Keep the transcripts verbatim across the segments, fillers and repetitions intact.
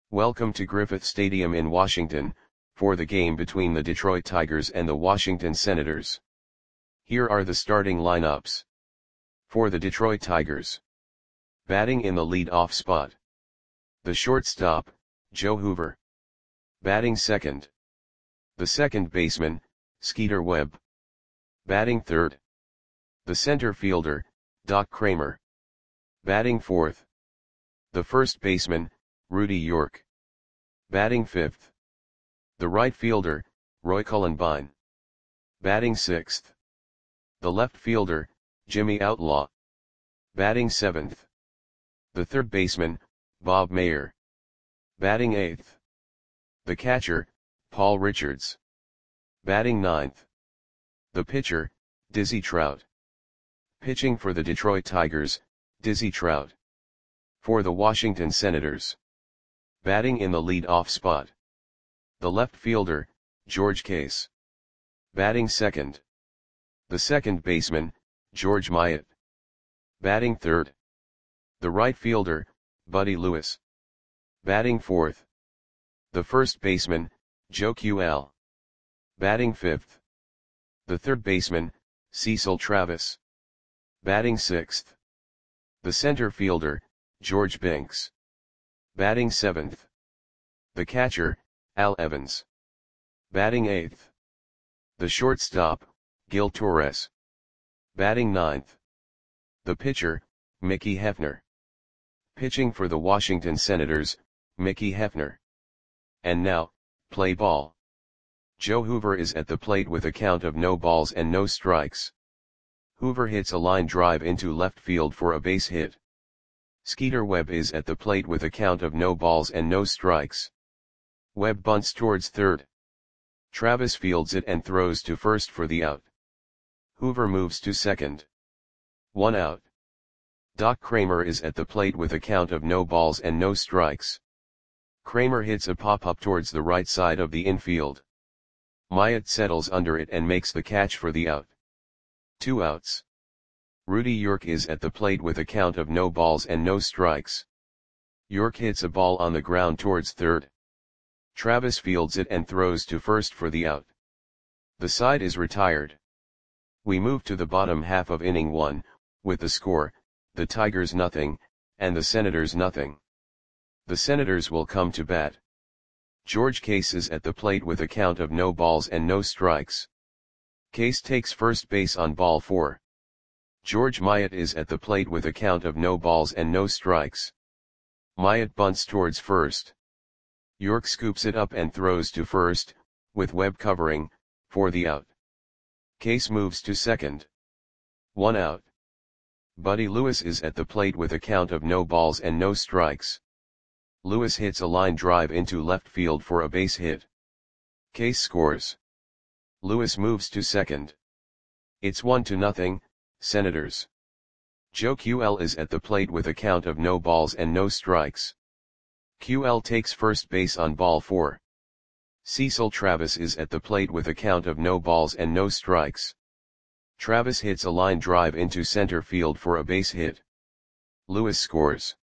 Welcome to Griffith Stadium in Washington, for the game between the Detroit Tigers and the Washington Senators. Here are the starting lineups. For the Detroit Tigers. Batting in the lead-off spot. The shortstop, Joe Hoover. Batting second. The second baseman, Skeeter Webb. Batting third. The center fielder, Doc Kramer. Batting fourth. The first baseman, Rudy York. Batting fifth. The right fielder, Roy Cullenbine. Batting sixth. The left fielder, Jimmy Outlaw. Batting seventh. The third baseman, Bob Mayer. Batting eighth. The catcher, Paul Richards. Batting ninth. The pitcher, Dizzy Trout. Pitching for the Detroit Tigers, Dizzy Trout. For the Washington Senators. Batting in the lead-off spot. The left fielder, George Case. Batting second. The second baseman, George Myatt. Batting third. The right fielder, Buddy Lewis. Batting fourth. The first baseman, Joe Q L. Batting fifth. The third baseman, Cecil Travis. Batting sixth. The center fielder, George Binks. Batting seventh. The catcher, Al Evans. Batting eighth. The shortstop, Gil Torres. Batting ninth. The pitcher, Mickey Hefner. Pitching for the Washington Senators, Mickey Hefner. And now, play ball. Joe Hoover is at the plate with a count of no balls and no strikes. Hoover hits a line drive into left field for a base hit. Skeeter Webb is at the plate with a count of no balls and no strikes. Webb bunts towards third. Travis fields it and throws to first for the out. Hoover moves to second. One out. Doc Kramer is at the plate with a count of no balls and no strikes. Kramer hits a pop-up towards the right side of the infield. Myatt settles under it and makes the catch for the out. Two outs. Rudy York is at the plate with a count of no balls and no strikes. York hits a ball on the ground towards third. Travis fields it and throws to first for the out. The side is retired. We move to the bottom half of inning one, with the score, the Tigers nothing, and the Senators nothing. The Senators will come to bat. George Case is at the plate with a count of no balls and no strikes. Case takes first base on ball four. George Myatt is at the plate with a count of no balls and no strikes. Myatt bunts towards first. York scoops it up and throws to first, with Webb covering, for the out. Case moves to second. One out. Buddy Lewis is at the plate with a count of no balls and no strikes. Lewis hits a line drive into left field for a base hit. Case scores. Lewis moves to second. It's one to nothing, Senators. Joe Q L is at the plate with a count of no balls and no strikes. Q L takes first base on ball four. Cecil Travis is at the plate with a count of no balls and no strikes. Travis hits a line drive into center field for a base hit. Lewis scores.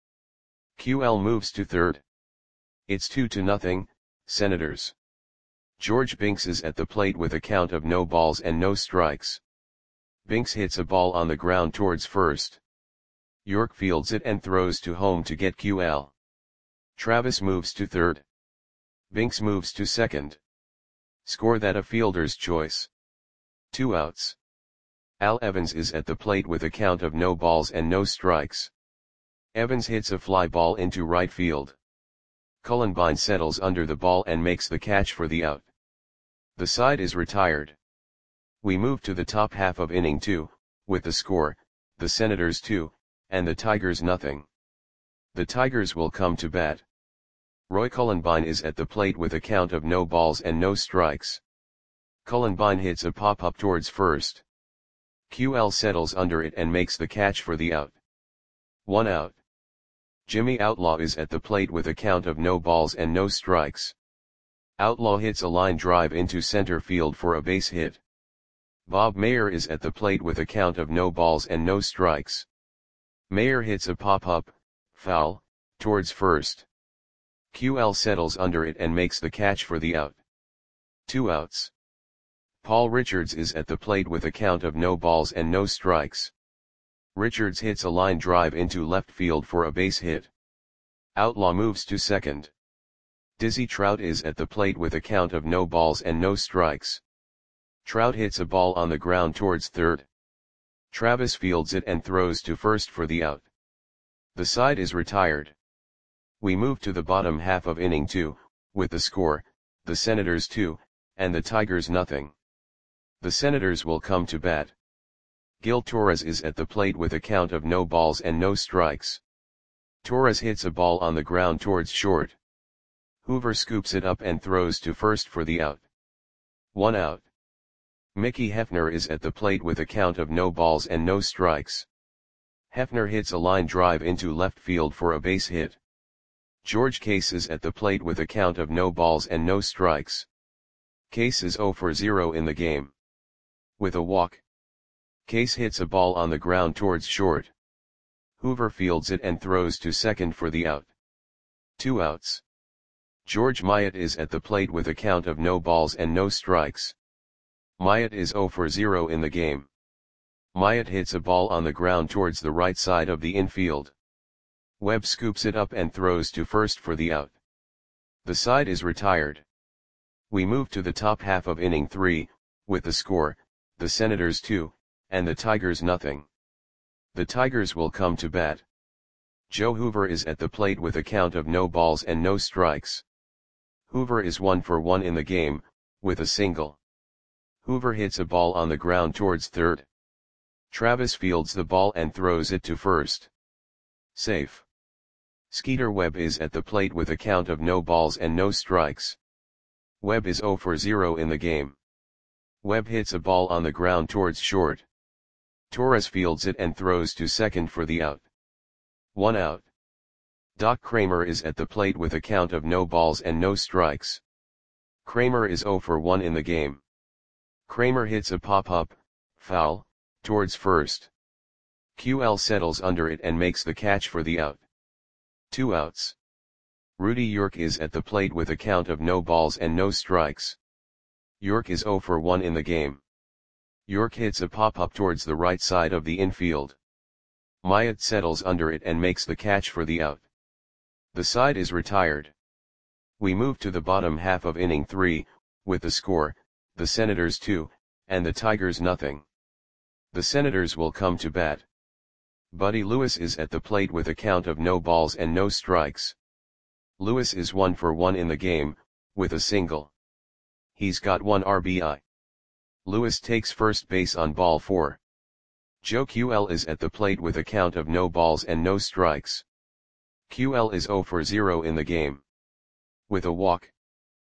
Q L moves to third. It's two to nothing, Senators. George Binks is at the plate with a count of no balls and no strikes. Binks hits a ball on the ground towards first. York fields it and throws to home to get Q L. Travis moves to third. Binks moves to second. Score that a fielder's choice. Two outs. Al Evans is at the plate with a count of no balls and no strikes. Evans hits a fly ball into right field. Cullenbine settles under the ball and makes the catch for the out. The side is retired. We move to the top half of inning two, with the score, the Senators two, and the Tigers nothing. The Tigers will come to bat. Roy Cullenbine is at the plate with a count of no balls and no strikes. Cullenbine hits a pop-up towards first. Q L settles under it and makes the catch for the out. One out. Jimmy Outlaw is at the plate with a count of no balls and no strikes. Outlaw hits a line drive into center field for a base hit. Bob Mayer is at the plate with a count of no balls and no strikes. Mayer hits a pop-up, foul, towards first. Q L settles under it and makes the catch for the out. Two outs. Paul Richards is at the plate with a count of no balls and no strikes. Richards hits a line drive into left field for a base hit. Outlaw moves to second. Dizzy Trout is at the plate with a count of no balls and no strikes. Trout hits a ball on the ground towards third. Travis fields it and throws to first for the out. The side is retired. We move to the bottom half of inning two, with the score, the Senators two, and the Tigers nothing. The Senators will come to bat. Gil Torres is at the plate with a count of no balls and no strikes. Torres hits a ball on the ground towards short. Hoover scoops it up and throws to first for the out. One out. Mickey Hefner is at the plate with a count of no balls and no strikes. Hefner hits a line drive into left field for a base hit. George Case is at the plate with a count of no balls and no strikes. Case is zero for zero in the game. With a walk. Case hits a ball on the ground towards short. Hoover fields it and throws to second for the out. Two outs. George Myatt is at the plate with a count of no balls and no strikes. Myatt is zero for zero in the game. Myatt hits a ball on the ground towards the right side of the infield. Webb scoops it up and throws to first for the out. The side is retired. We move to the top half of inning three, with the score, the Senators two, and the Tigers nothing. The Tigers will come to bat. Joe Hoover is at the plate with a count of no balls and no strikes. Hoover is one for one in the game, with a single. Hoover hits a ball on the ground towards third. Travis fields the ball and throws it to first. Safe. Skeeter Webb is at the plate with a count of no balls and no strikes. Webb is zero for zero in the game. Webb hits a ball on the ground towards short. Torres fields it and throws to second for the out. One out. Doc Kramer is at the plate with a count of no balls and no strikes. Kramer is zero for one in the game. Kramer hits a pop-up, foul, towards first. Q L settles under it and makes the catch for the out. Two outs. Rudy York is at the plate with a count of no balls and no strikes. York is zero for one in the game. York hits a pop-up towards the right side of the infield. Myatt settles under it and makes the catch for the out. The side is retired. We move to the bottom half of inning three, with the score, the Senators two, and the Tigers nothing. The Senators will come to bat. Buddy Lewis is at the plate with a count of no balls and no strikes. Lewis is one for one in the game, with a single. He's got one R B I. Lewis takes first base on ball four. Joe Q L is at the plate with a count of no balls and no strikes. Q L is zero for zero in the game. With a walk.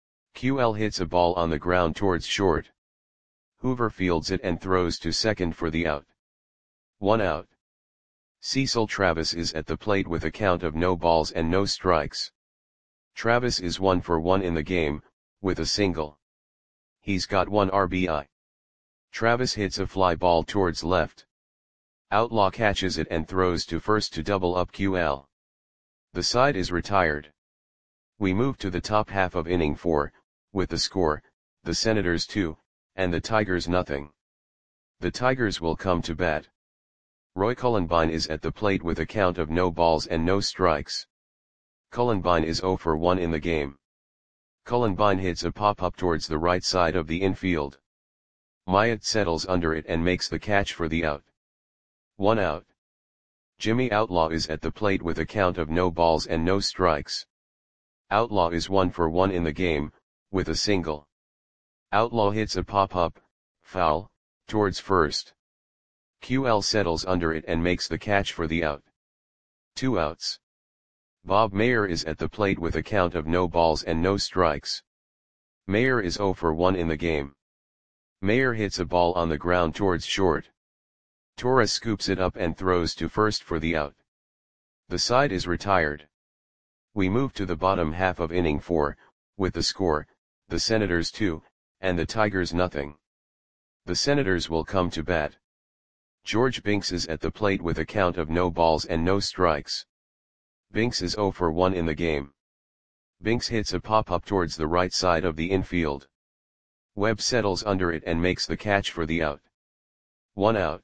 Q L hits a ball on the ground towards short. Hoover fields it and throws to second for the out. One out. Cecil Travis is at the plate with a count of no balls and no strikes. Travis is one for one in the game, with a single. He's got one R B I. Travis hits a fly ball towards left. Outlaw catches it and throws to first to double up Q L. The side is retired. We move to the top half of inning four, with the score, the Senators two, and the Tigers nothing. The Tigers will come to bat. Roy Cullenbine is at the plate with a count of no balls and no strikes. Cullenbine is zero for one in the game. Cullenbine hits a pop-up towards the right side of the infield. Myatt settles under it and makes the catch for the out. One out. Jimmy Outlaw is at the plate with a count of no balls and no strikes. Outlaw is one for one in the game, with a single. Outlaw hits a pop-up, foul, towards first. Q L settles under it and makes the catch for the out. Two outs. Bob Mayer is at the plate with a count of no balls and no strikes. Mayer is zero for one in the game. Mayer hits a ball on the ground towards short. Torres scoops it up and throws to first for the out. The side is retired. We move to the bottom half of inning four, with the score, the Senators two, and the Tigers nothing. The Senators will come to bat. George Binks is at the plate with a count of no balls and no strikes. Binks is zero for one in the game. Binks hits a pop-up towards the right side of the infield. Webb settles under it and makes the catch for the out. One out.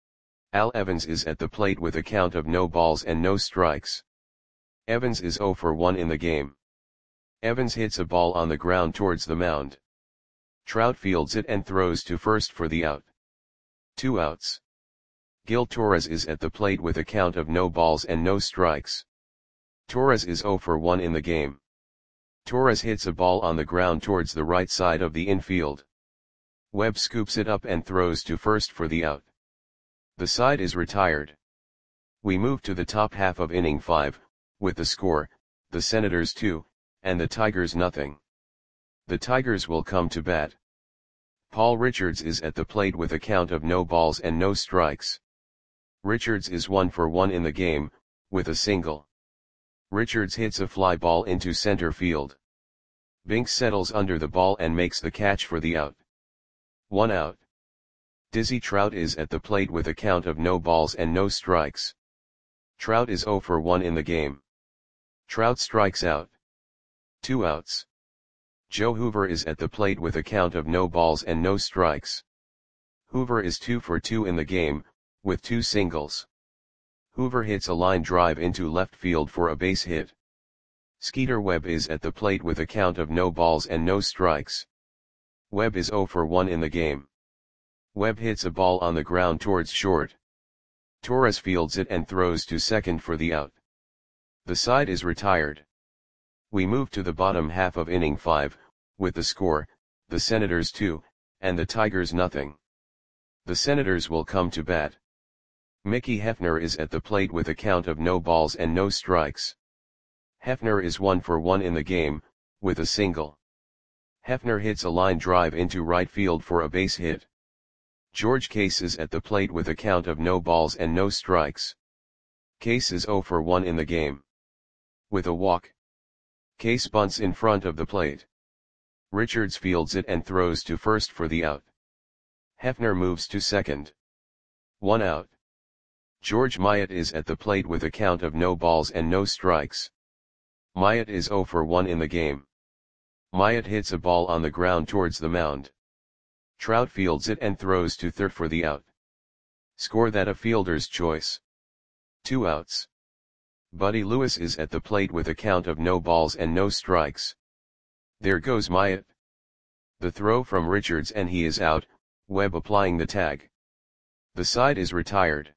Al Evans is at the plate with a count of no balls and no strikes. Evans is zero for one in the game. Evans hits a ball on the ground towards the mound. Trout fields it and throws to first for the out. Two outs. Gil Torres is at the plate with a count of no balls and no strikes. Torres is zero for one in the game. Torres hits a ball on the ground towards the right side of the infield. Webb scoops it up and throws to first for the out. The side is retired. We move to the top half of inning five, with the score, the Senators two, and the Tigers nothing. The Tigers will come to bat. Paul Richards is at the plate with a count of no balls and no strikes. Richards is one for one in the game, with a single. Richards hits a fly ball into center field. Binks settles under the ball and makes the catch for the out. One out. Dizzy Trout is at the plate with a count of no balls and no strikes. Trout is zero for one in the game. Trout strikes out. Two outs. Joe Hoover is at the plate with a count of no balls and no strikes. Hoover is two for two in the game, with two singles. Hoover hits a line drive into left field for a base hit. Skeeter Webb is at the plate with a count of no balls and no strikes. Webb is zero for one in the game. Webb hits a ball on the ground towards short. Torres fields it and throws to second for the out. The side is retired. We move to the bottom half of inning five, with the score, the Senators two, and the Tigers nothing. The Senators will come to bat. Mickey Hefner is at the plate with a count of no balls and no strikes. Hefner is one for one in the game, with a single. Hefner hits a line drive into right field for a base hit. George Case is at the plate with a count of no balls and no strikes. Case is zero for one in the game. With a walk. Case bunts in front of the plate. Richards fields it and throws to first for the out. Hefner moves to second. One out. George Myatt is at the plate with a count of no balls and no strikes. Myatt is zero for one in the game. Myatt hits a ball on the ground towards the mound. Trout fields it and throws to third for the out. Score that a fielder's choice. Two outs. Buddy Lewis is at the plate with a count of no balls and no strikes. There goes Myatt. The throw from Richards and he is out, Webb applying the tag. The side is retired.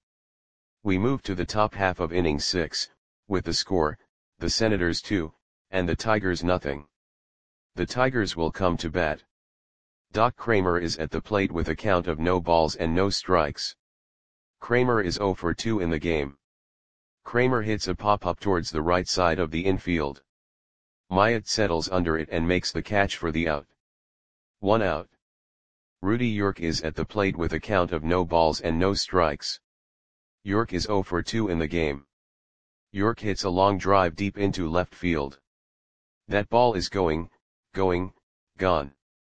We move to the top half of inning six, with the score, the Senators two, and the Tigers nothing. The Tigers will come to bat. Doc Kramer is at the plate with a count of no balls and no strikes. Kramer is zero for two in the game. Kramer hits a pop-up towards the right side of the infield. Myatt settles under it and makes the catch for the out. One out. Rudy York is at the plate with a count of no balls and no strikes. York is zero for two in the game. York hits a long drive deep into left field. That ball is going, going, gone.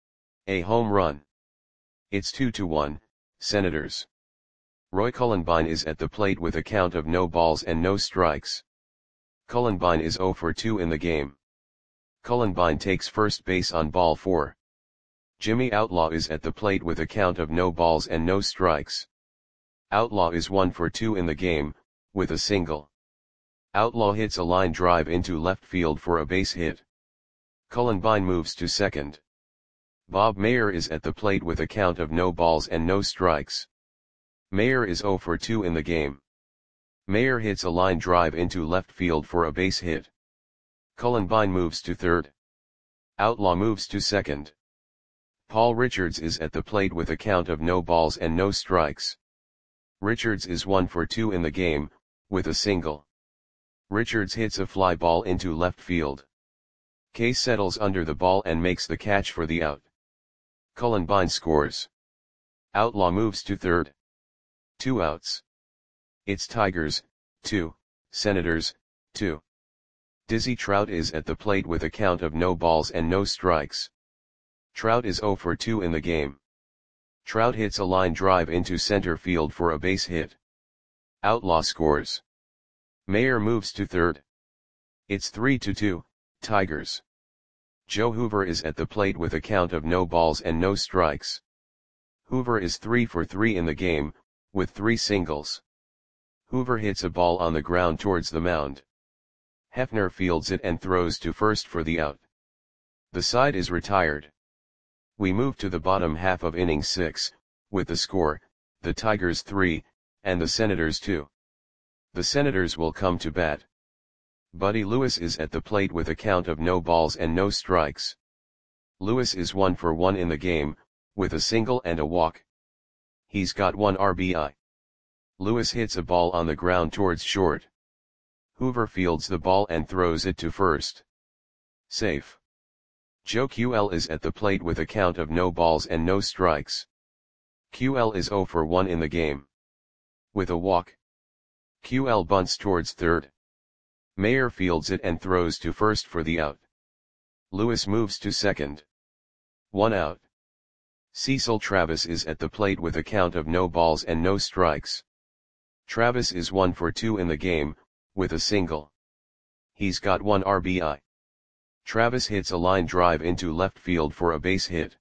A home run. It's two to one, Senators. Roy Cullenbine is at the plate with a count of no balls and no strikes. Cullenbine is zero for two in the game. Cullenbine takes first base on ball four. Jimmy Outlaw is at the plate with a count of no balls and no strikes. Outlaw is one for two in the game, with a single. Outlaw hits a line drive into left field for a base hit. Cullenbine moves to second. Bob Mayer is at the plate with a count of no balls and no strikes. Mayer is zero for two in the game. Mayer hits a line drive into left field for a base hit. Cullenbine moves to third. Outlaw moves to second. Paul Richards is at the plate with a count of no balls and no strikes. Richards is one for two in the game, with a single. Richards hits a fly ball into left field. Case settles under the ball and makes the catch for the out. Cullenbine scores. Outlaw moves to third. Two outs. It's Tigers, two, Senators, two. Dizzy Trout is at the plate with a count of no balls and no strikes. Trout is zero for two in the game. Trout hits a line drive into center field for a base hit. Outlaw scores. Mayer moves to third. It's three to two, Tigers. Joe Hoover is at the plate with a count of no balls and no strikes. Hoover is three for three in the game, with three singles. Hoover hits a ball on the ground towards the mound. Hefner fields it and throws to first for the out. The side is retired. We move to the bottom half of inning six, with the score, the Tigers three, and the Senators two. The Senators will come to bat. Buddy Lewis is at the plate with a count of no balls and no strikes. Lewis is one for one in the game, with a single and a walk. He's got one R B I. Lewis hits a ball on the ground towards short. Hoover fields the ball and throws it to first. Safe. Joe Q L is at the plate with a count of no balls and no strikes. Q L is zero for one in the game. With a walk. Q L bunts towards third. Mayer fields it and throws to first for the out. Lewis moves to second. One out. Cecil Travis is at the plate with a count of no balls and no strikes. Travis is one for two in the game, with a single. He's got one R B I. Travis hits a line drive into left field for a base hit.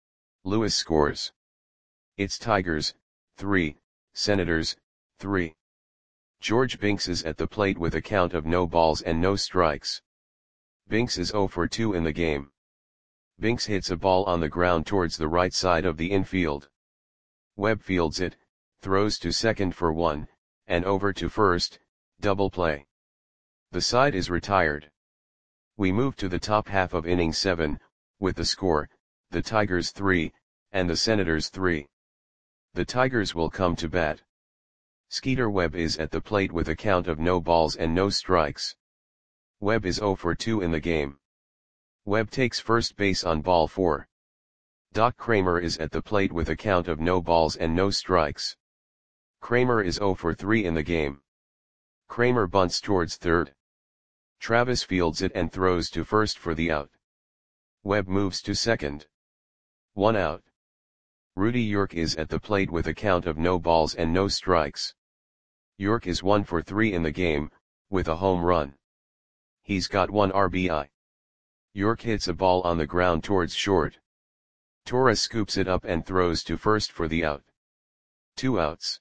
Lewis scores. It's Tigers, three, Senators, three. George Binks is at the plate with a count of no balls and no strikes. Binks is zero for two in the game. Binks hits a ball on the ground towards the right side of the infield. Webb fields it, throws to second for one, and over to first, double play. The side is retired. We move to the top half of inning seven, with the score, the Tigers three, and the Senators three. The Tigers will come to bat. Skeeter Webb is at the plate with a count of no balls and no strikes. Webb is zero for two in the game. Webb takes first base on ball four. Doc Kramer is at the plate with a count of no balls and no strikes. Kramer is zero for three in the game. Kramer bunts towards third. Travis fields it and throws to first for the out. Webb moves to second. One out. Rudy York is at the plate with a count of no balls and no strikes. York is one for three in the game, with a home run. He's got one R B I. York hits a ball on the ground towards short. Torres scoops it up and throws to first for the out. Two outs.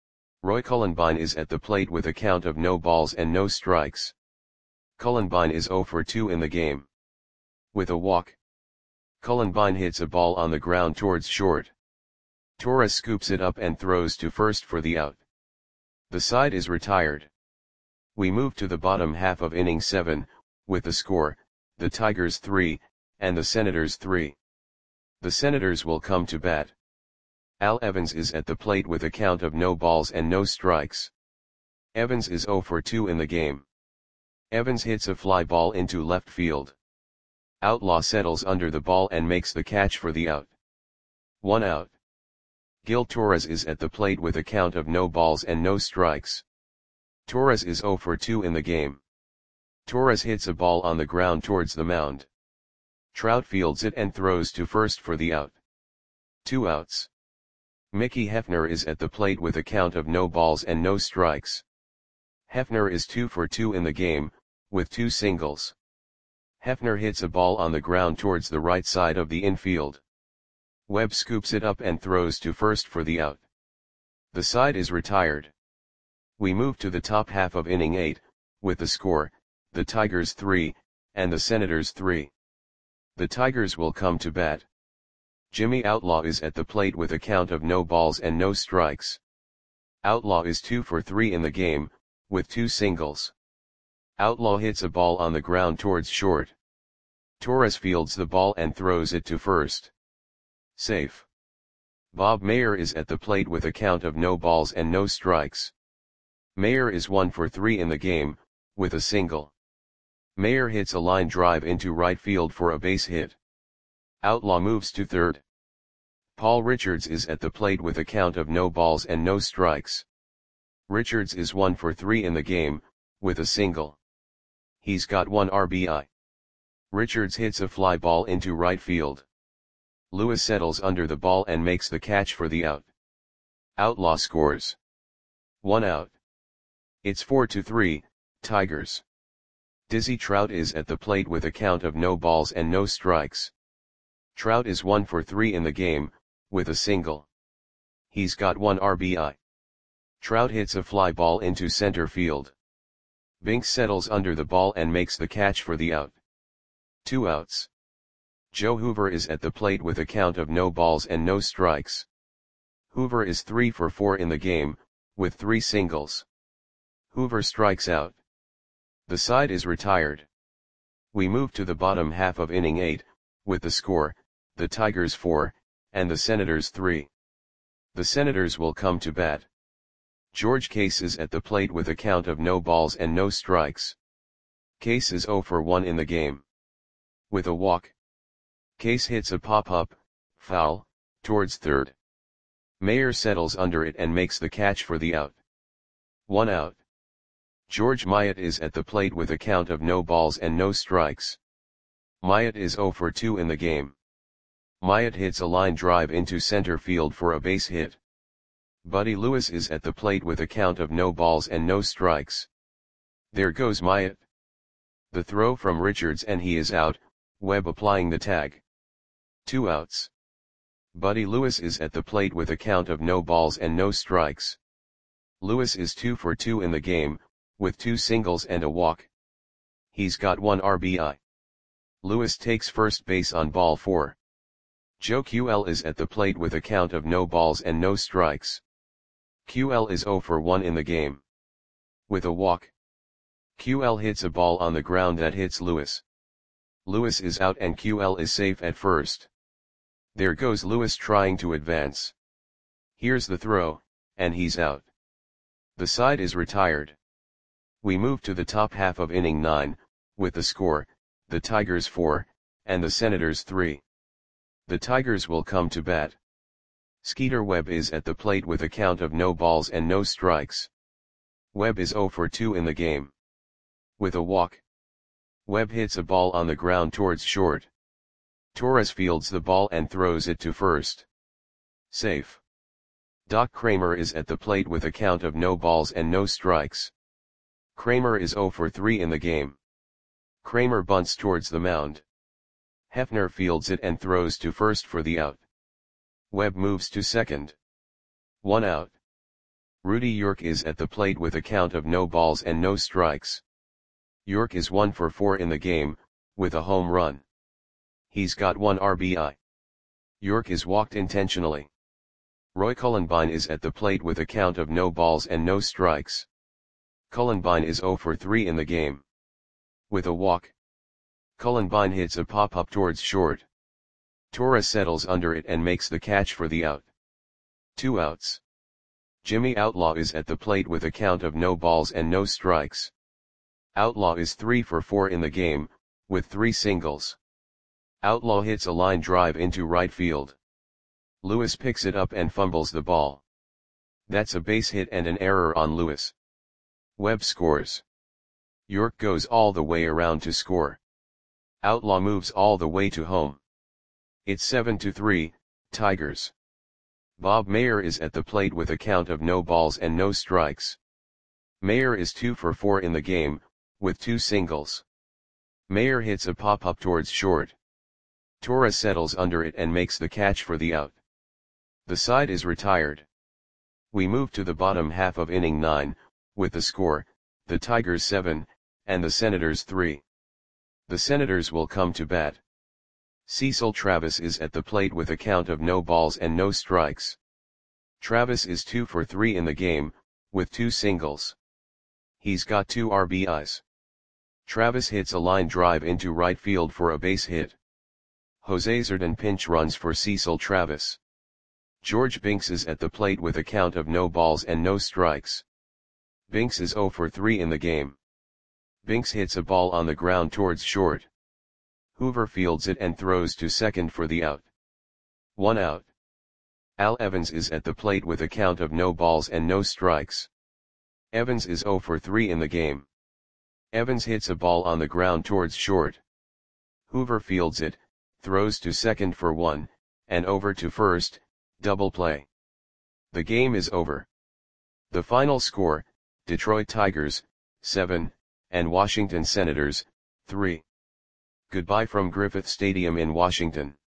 Roy Cullenbine is at the plate with a count of no balls and no strikes. Cullenbine is zero for two in the game. With a walk. Cullenbine hits a ball on the ground towards short. Torres scoops it up and throws to first for the out. The side is retired. We move to the bottom half of inning seven, with the score, the Tigers three, and the Senators three. The Senators will come to bat. Al Evans is at the plate with a count of no balls and no strikes. Evans is zero for two in the game. Evans hits a fly ball into left field. Outlaw settles under the ball and makes the catch for the out. One out. Gil Torres is at the plate with a count of no balls and no strikes. Torres is zero for two in the game. Torres hits a ball on the ground towards the mound. Trout fields it and throws to first for the out. Two outs. Mickey Hefner is at the plate with a count of no balls and no strikes. Hefner is two for two in the game, with two singles. Hefner hits a ball on the ground towards the right side of the infield. Webb scoops it up and throws to first for the out. The side is retired. We move to the top half of inning eight, with the score, the Tigers three, and the Senators three. The Tigers will come to bat. Jimmy Outlaw is at the plate with a count of no balls and no strikes. Outlaw is two for three in the game, with two singles. Outlaw hits a ball on the ground towards short. Torres fields the ball and throws it to first. Safe. Bob Mayer is at the plate with a count of no balls and no strikes. Mayer is one for three in the game, with a single. Mayer hits a line drive into right field for a base hit. Outlaw moves to third. Paul Richards is at the plate with a count of no balls and no strikes. Richards is one for three in the game, with a single. He's got one R B I. Richards hits a fly ball into right field. Lewis settles under the ball and makes the catch for the out. Outlaw scores. One out. It's four to three, Tigers. Dizzy Trout is at the plate with a count of no balls and no strikes. Trout is one for three in the game, with a single. He's got one R B I. Trout hits a fly ball into center field. Binks settles under the ball and makes the catch for the out. Two outs. Joe Hoover is at the plate with a count of no balls and no strikes. Hoover is three for four in the game, with three singles. Hoover strikes out. The side is retired. We move to the bottom half of inning eight, with the score, the Tigers four, and the Senators three. The Senators will come to bat. George Case is at the plate with a count of no balls and no strikes. Case is zero for one in the game. With a walk. Case hits a pop-up, foul, towards third. Mayer settles under it and makes the catch for the out. One out. George Myatt is at the plate with a count of no balls and no strikes. Myatt is zero for two in the game. Myatt hits a line drive into center field for a base hit. Buddy Lewis is at the plate with a count of no balls and no strikes. There goes Myatt. The throw from Richards and he is out, Webb applying the tag. Two outs. Buddy Lewis is at the plate with a count of no balls and no strikes. Lewis is two for two in the game, with two singles and a walk. He's got one R B I. Lewis takes first base on ball four. Joe Q L is at the plate with a count of no balls and no strikes. Q L is zero for one in the game. With a walk. Q L hits a ball on the ground that hits Lewis. Lewis is out and Q L is safe at first. There goes Lewis trying to advance. Here's the throw, and he's out. The side is retired. We move to the top half of inning nine, with the score, the Tigers four, and the Senators three. The Tigers will come to bat. Skeeter Webb is at the plate with a count of no balls and no strikes. Webb is zero for two in the game. With a walk. Webb hits a ball on the ground towards short. Torres fields the ball and throws it to first. Safe. Doc Kramer is at the plate with a count of no balls and no strikes. Kramer is zero for three in the game. Kramer bunts towards the mound. Hefner fields it and throws to first for the out. Webb moves to second. One out. Rudy York is at the plate with a count of no balls and no strikes. York is one for four in the game, with a home run. He's got one R B I. York is walked intentionally. Roy Cullenbine is at the plate with a count of no balls and no strikes. Cullenbine is zero for three in the game. With a walk. Cullenbine hits a pop-up towards short. Torres settles under it and makes the catch for the out. Two outs. Jimmy Outlaw is at the plate with a count of no balls and no strikes. Outlaw is three for four in the game, with three singles. Outlaw hits a line drive into right field. Lewis picks it up and fumbles the ball. That's a base hit and an error on Lewis. Webb scores. York goes all the way around to score. Outlaw moves all the way to home. It's seven to three, Tigers. Bob Mayer is at the plate with a count of no balls and no strikes. Mayer is two for four in the game, with two singles. Mayer hits a pop-up towards short. Torres settles under it and makes the catch for the out. The side is retired. We move to the bottom half of inning nine, with the score, the Tigers seven, and the Senators three. The Senators will come to bat. Cecil Travis is at the plate with a count of no balls and no strikes. Travis is two for three in the game, with two singles. He's got two R B Is. Travis hits a line drive into right field for a base hit. Jose Zerdan pinch runs for Cecil Travis. George Binks is at the plate with a count of no balls and no strikes. Binks is zero for three in the game. Binks hits a ball on the ground towards short. Hoover fields it and throws to second for the out. One out. Al Evans is at the plate with a count of no balls and no strikes. Evans is zero for three in the game. Evans hits a ball on the ground towards short. Hoover fields it, throws to second for one, and over to first, double play. The game is over. The final score, Detroit Tigers, seven, and Washington Senators, three. Goodbye from Griffith Stadium in Washington.